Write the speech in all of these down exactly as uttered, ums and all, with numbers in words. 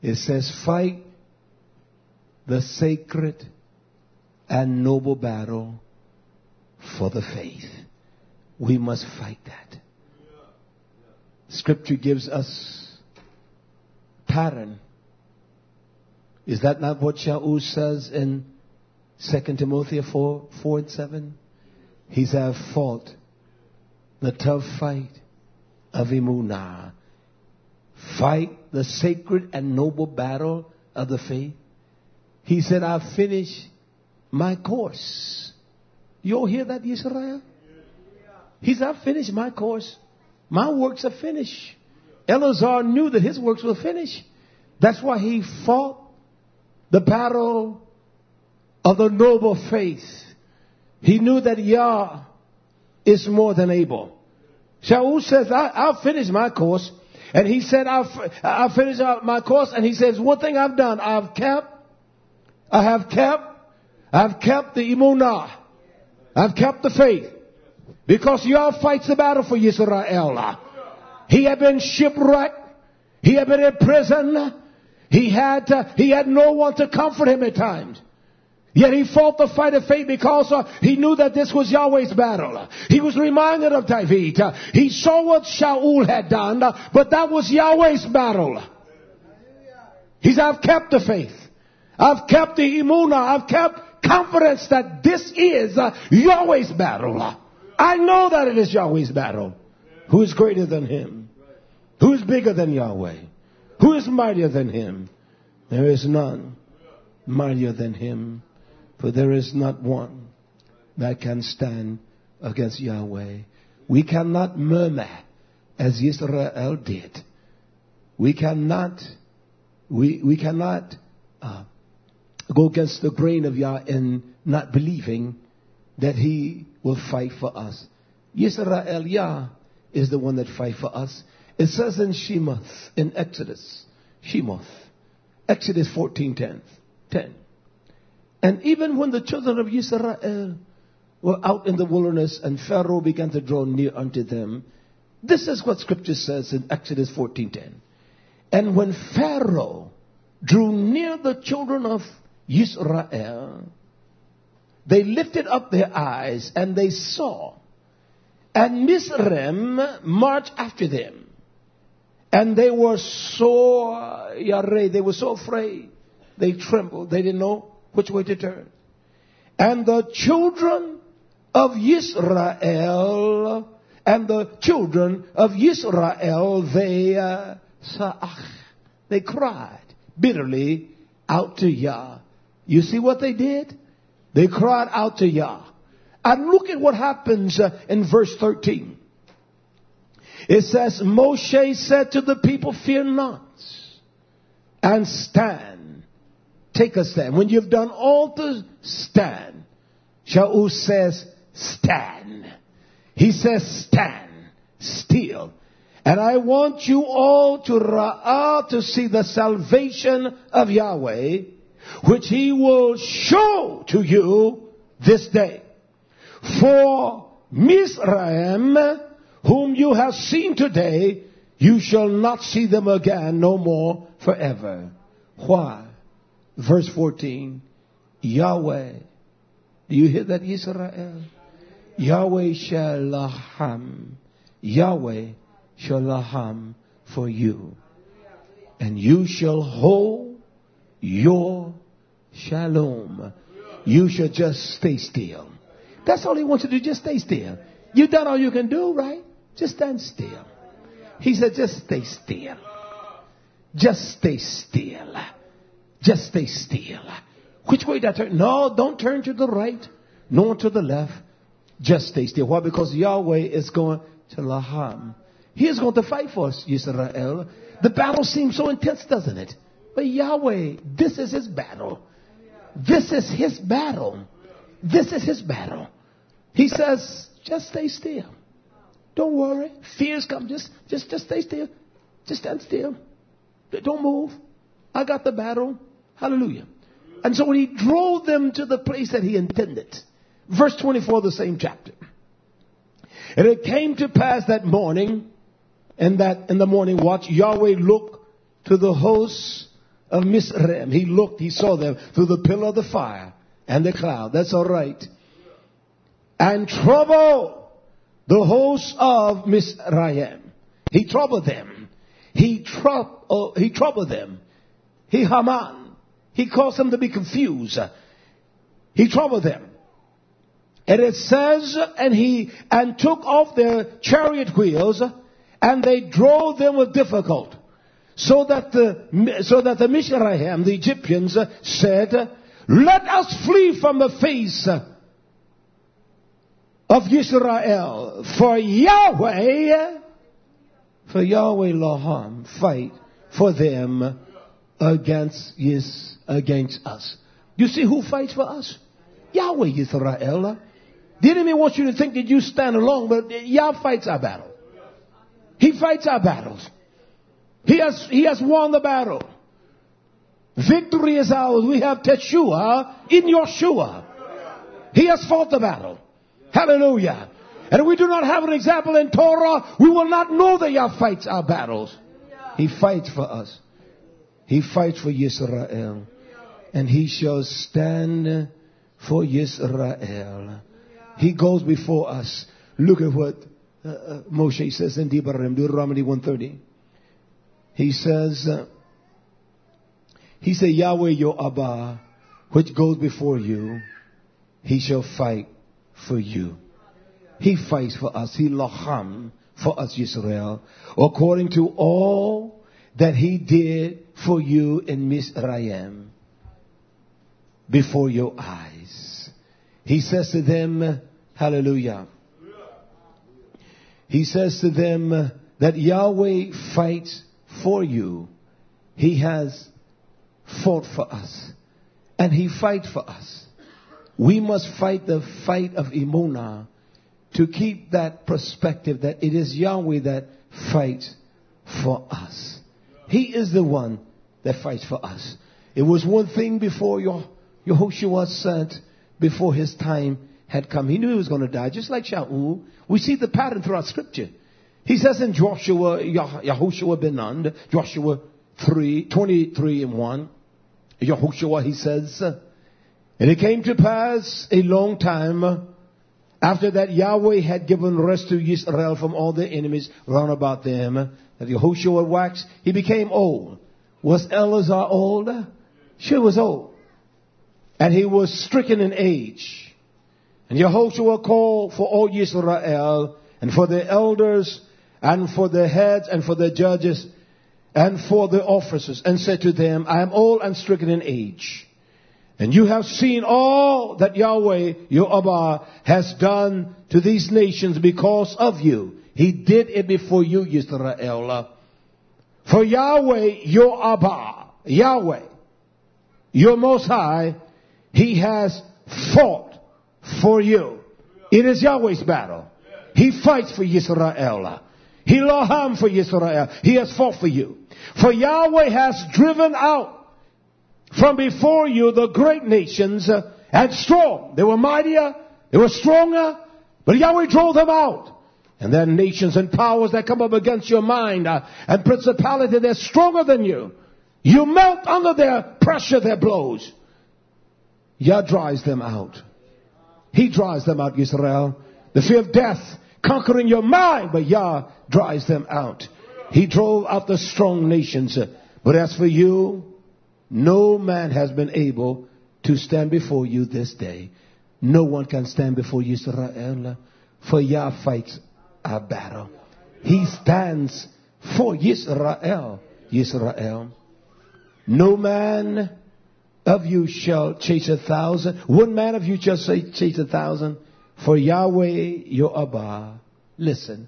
It says, fight the sacred and noble battle for the faith. We must fight that. Scripture gives us pattern. Is that not what Shaul says in Second Timothy four, four and seven? He said, I've fought the tough fight of Emunah. Fight the sacred and noble battle of the faith. He said, I've finished my course. You all hear that, Israel? He said, I've finished my course. My works are finished. Eleazar knew that his works were finished. That's why he fought the battle of the noble faith. He knew that Yah is more than able. Shaul says, I, I'll finish my course. And he said, I'll, I'll finish my course. And he says, one thing I've done, I've kept, I have kept, I've kept the Emunah. I've kept the faith. Because Yah fights the battle for Yisrael. He had been shipwrecked. He had been in prison. He had, uh, he had no one to comfort him at times. Yet he fought the fight of faith because uh, he knew that this was Yahweh's battle. He was reminded of David. Uh, he saw what Shaul had done, uh, but that was Yahweh's battle. He said, I've kept the faith. I've kept the Emunah. I've kept confidence that this is uh, Yahweh's battle. I know that it is Yahweh's battle. Who is greater than him? Who is bigger than Yahweh? Who is mightier than him? There is none mightier than him. For there is not one that can stand against Yahweh. We cannot murmur as Israel did. We cannot, we, we cannot uh, go against the grain of Yah in not believing that he will fight for us. Yisrael, Yah, is the one that fight for us. It says in Shemoth, in Exodus, Shemoth, Exodus fourteen ten. And even when the children of Israel were out in the wilderness and Pharaoh began to draw near unto them, this is what Scripture says in Exodus fourteen ten. And when Pharaoh drew near the children of Israel, they lifted up their eyes and they saw, and Mizraim marched after them. And they were so, yareh, they were so afraid. They trembled. They didn't know which way to turn. And the children of Israel, and the children of Israel, they, uh, sa'ach, they cried bitterly out to Yah. You see what they did? They cried out to Yah. And look at what happens uh, in verse thirteen. It says, Moshe said to the people, fear not, and stand. Take a stand. When you've done all to stand, Shaul says, stand. He says, stand still. And I want you all to ra'ah, to see the salvation of Yahweh, which he will show to you this day. For Mizraim, whom you have seen today, you shall not see them again no more forever. Why? Verse fourteen. Yahweh. Do you hear that, Israel? Yahweh shall laham. Yahweh shall laham for you. And you shall hold your shalom. You shall just stay still. That's all he wants you to do. Just stay still. You've done all you can do, right? Just stand still. He said, just stay still. Just stay still. Just stay still. Which way did I turn? No, don't turn to the right, nor to the left. Just stay still. Why? Because Yahweh is going to laham. He is going to fight for us, Yisrael. The battle seems so intense, doesn't it? But Yahweh, this is his battle. This is his battle. This is his battle. He says, just stay still. Don't worry. Fears come. Just, just, just stay still. Just stand still. Don't move. I got the battle. Hallelujah. And so when he drove them to the place that he intended, verse twenty-four of the same chapter. And it came to pass that morning, and that in the morning watch, Yahweh looked to the hosts of Mizraim. He looked, he saw them through the pillar of the fire and the cloud. That's all right. And troubled the host of Mizraim. He troubled them. He, trou- oh, he troubled them. He Haman. He caused them to be confused. He troubled them. And it says, and he, and took off their chariot wheels, and they drove them with difficulty. So that the, so that the Mizraim, the Egyptians, said, let us flee from the face of Israel. For Yahweh, for Yahweh Laham, fight for them against, yes, against us. You see who fights for us? Yahweh Israel. The enemy wants you to think that you stand alone, but Yah fights our battle. He fights our battles. He has, he has won the battle. Victory is ours. We have Teshua in Yeshua. He has fought the battle. Hallelujah. And if we do not have an example in Torah, we will not know that Yah fights our battles. He fights for us. He fights for Yisrael. And he shall stand for Yisrael. He goes before us. Look at what uh, uh, Moshe says in Devarim, Deuteronomy one thirty. He says, uh, he said, Yahweh your Abba, which goes before you, he shall fight for you. He fights for us. He laham for us, Yisrael, according to all that he did for you in Mizraim, before your eyes. He says to them, hallelujah. He says to them that Yahweh fights for you. He has fought for us. And he fights for us. We must fight the fight of Emunah to keep that perspective that it is Yahweh that fights for us. He is the one that fights for us. It was one thing before your Yehoshua said, before his time had come. He knew he was going to die, just like Shaul. We see the pattern throughout Scripture. He says in Joshua, Yehoshua ben Nun, Joshua three, twenty-three and one, Yehoshua, he says, and it came to pass a long time after that Yahweh had given rest to Israel from all their enemies round about them, that Yehoshua waxed, he became old. Was Eleazar old? She was old. And he was stricken in age. And Yehoshua called for all Israel, and for the elders, and for the heads, and for the judges, and for the officers, and said to them, I am old and stricken in age. And you have seen all that Yahweh, your Abba, has done to these nations because of you. He did it before you, Israel. For Yahweh, your Abba, Yahweh, your Most High, he has fought for you. It is Yahweh's battle. He fights for Yisrael. He laham for Yisrael. He has fought for you. For Yahweh has driven out from before you the great nations uh, and strong. They were mightier. They were stronger. But Yahweh drove them out. And then nations and powers that come up against your mind uh, and principality, they're stronger than you. You melt under their pressure, their blows. Yah drives them out. He drives them out, Israel. The fear of death conquering your mind, but Yah drives them out. He drove out the strong nations. But as for you, no man has been able to stand before you this day. No one can stand before you, Israel, for Yah fights our battle. He stands for Yisrael. Yisrael. No man of you shall chase a thousand. One man of you shall say chase a thousand. For Yahweh your Abba, listen,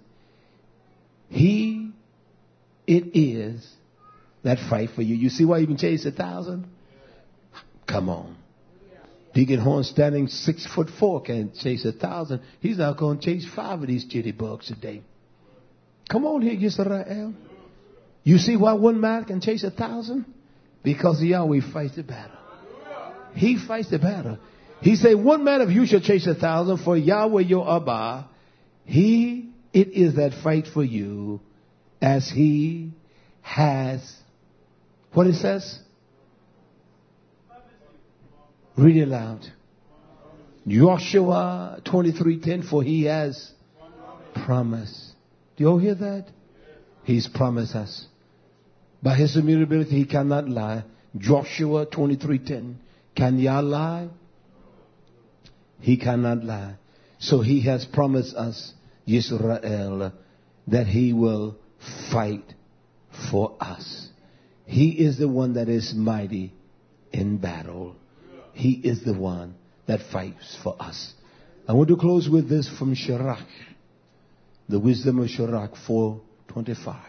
he it is that fight for you. You see why you can chase a thousand? Come on. Deacon Horn standing six foot four can chase a thousand. He's not going to chase five of these jitterbugs a day. Come on here, Yisrael. You see why one man can chase a thousand? Because Yahweh fights the battle. He fights the battle. He said, one man of you shall chase a thousand, for Yahweh your Abba, he it is that fight for you, as he has, what it says? Read it loud. Joshua twenty-three ten, for he has promised. Do you all hear that? He's promised us. By his immutability, he cannot lie. Joshua twenty-three ten. Can Yah lie? He cannot lie. So he has promised us, Yisrael, that he will fight for us. He is the one that is mighty in battle. He is the one that fights for us. I want to close with this from Sirach, the wisdom of Sirach four twenty-five.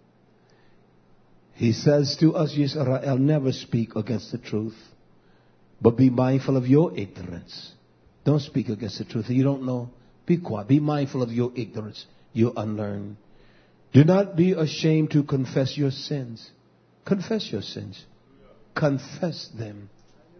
He says to us, Yisrael, never speak against the truth, but be mindful of your ignorance. Don't speak against the truth. You don't know. Be quiet. Be mindful of your ignorance. You're unlearned. Do not be ashamed to confess your sins. Confess your sins. Confess them.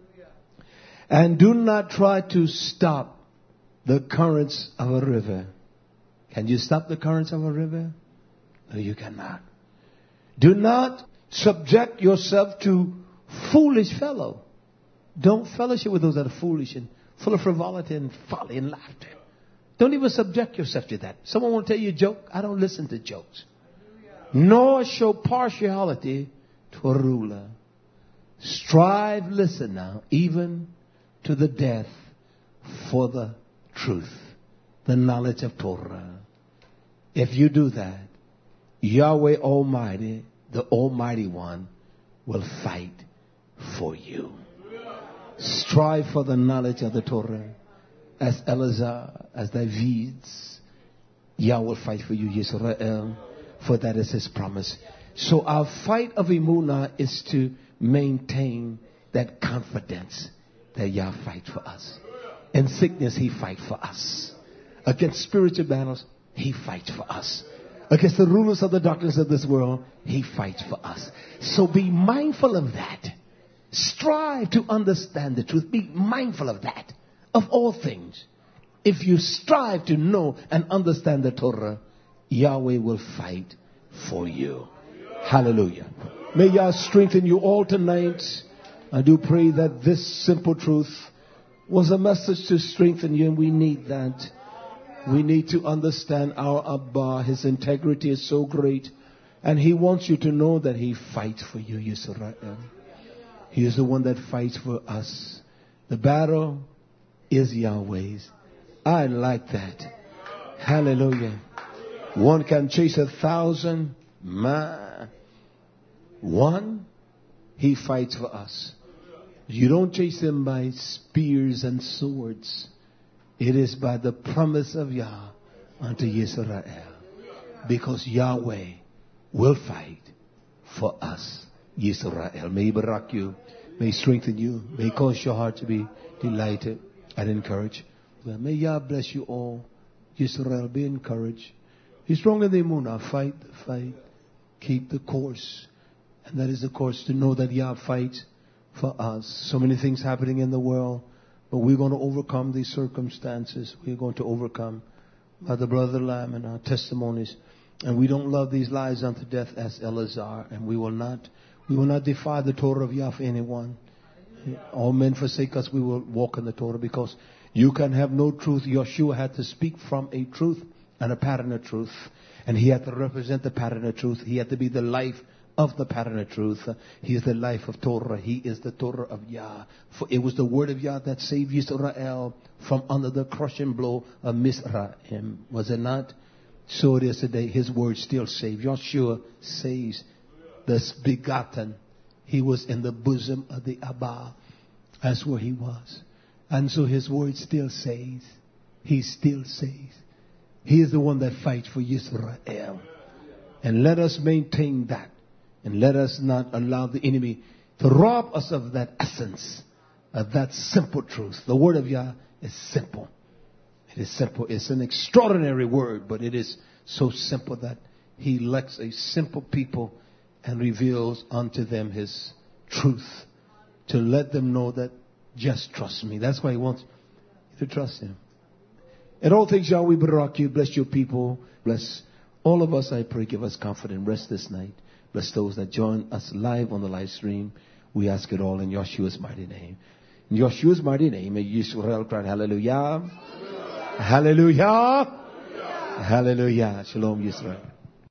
And do not try to stop the currents of a river. Can you stop the currents of a river? No, you cannot. Do not subject yourself to foolish fellow. Don't fellowship with those that are foolish and full of frivolity and folly and laughter. Don't even subject yourself to that. Someone want to tell you a joke? I don't listen to jokes. Nor show partiality to a ruler. Strive, listen now, even to the death for the truth, the knowledge of Torah. If you do that, Yahweh Almighty, the Almighty One, will fight for you. Strive for the knowledge of the Torah. As Eleazar, as David's, Yah will fight for you, Yisrael, for that is his promise. So our fight of Emunah is to maintain that confidence that Yah fights for us. In sickness, he fights for us. Against spiritual battles, he fights for us. Against the rulers of the darkness of this world, he fights for us. So be mindful of that. Strive to understand the truth. Be mindful of that. Of all things. If you strive to know and understand the Torah, Yahweh will fight for you. Hallelujah. May Yah strengthen you all tonight. I do pray that this simple truth was a message to strengthen you, and we need that. We need to understand our Abba. His integrity is so great. And he wants you to know that he fights for you, Yisrael. He is the one that fights for us. The battle is Yahweh's. I like that. Hallelujah. One can chase a thousand. Ma. One, he fights for us. You don't chase him by spears and swords. It is by the promise of Yah unto Yisrael. Because Yahweh will fight for us, Yisrael. May he barak you. May he strengthen you. May he cause your heart to be delighted and encouraged. Well, may Yah bless you all. Yisrael, be encouraged. Be strong in the Emunah. Fight the fight. Keep the course. And that is the course, to know that Yah fights for us. So many things happening in the world. But we're going to overcome these circumstances. We're going to overcome by the blood of the Lamb and our testimonies. And we don't love these lives unto death as Eleazar. And we will not, we will not defy the Torah of Yah for anyone. All men forsake us, we will walk in the Torah, because you can have no truth. Yeshua had to speak from a truth and a pattern of truth. And he had to represent the pattern of truth. He had to be the life of the pattern of truth. He is the life of Torah. He is the Torah of Yah. For it was the word of Yah that saved Yisrael from under the crushing blow of Mizraim. Was it not? So it is today. His word still saves. Yeshua saves the begotten. He was in the bosom of the Abba. That's where he was. And so his word still saves. He still saves. He is the one that fights for Yisrael. And let us maintain that. And let us not allow the enemy to rob us of that essence, of that simple truth. The word of Yah is simple. It is simple. It's an extraordinary word, but it is so simple that he elects a simple people and reveals unto them his truth, to let them know that just trust me. That's why he wants you to trust him. In all things, Yah, we barak you. Bless your people. Bless all of us, I pray. Give us comfort and rest this night. Bless those that join us live on the live stream. We ask it all in Yeshua's mighty name. Yesus Marine, may Israel cry hallelujah. Hallelujah. Hallelujah. Shalom Yisrael.